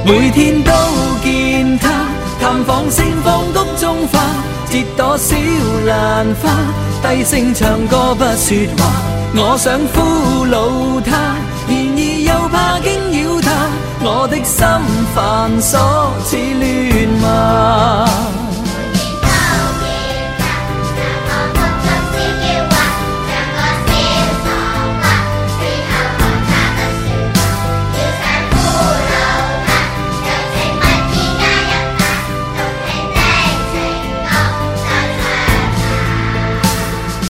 每天都見他，探訪盛放谷中花，折朵小蘭花，低聲唱歌不說話。我想俘虜他，然而又怕驚擾他，我的心煩瑣似亂麻。